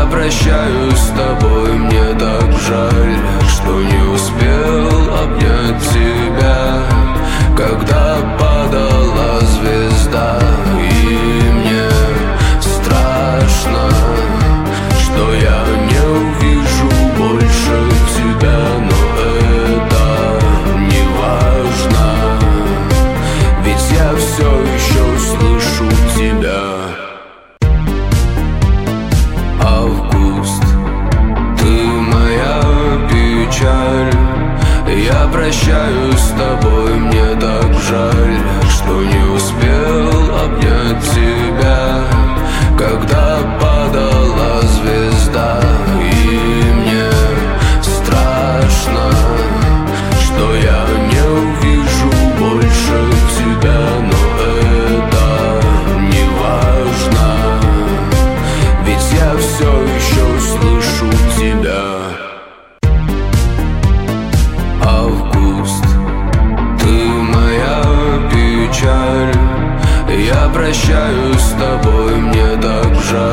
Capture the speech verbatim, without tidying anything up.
прощаюсь с тобой, мне так жаль, что не успел обнять тебя, когда падала звезда. И мне страшно, что я не увижу больше тебя, но это не важно, ведь я все еще слышу тебя. Август, ты моя печаль, я прощаюсь с тобой, мне так жаль, что не успел обнять тебя, когда падала звезда. И мне страшно, что я не увижу больше тебя, но это не важно, ведь я все еще слышу тебя. Август, ты моя печаль, я прощаюсь с тобой, мне так жаль.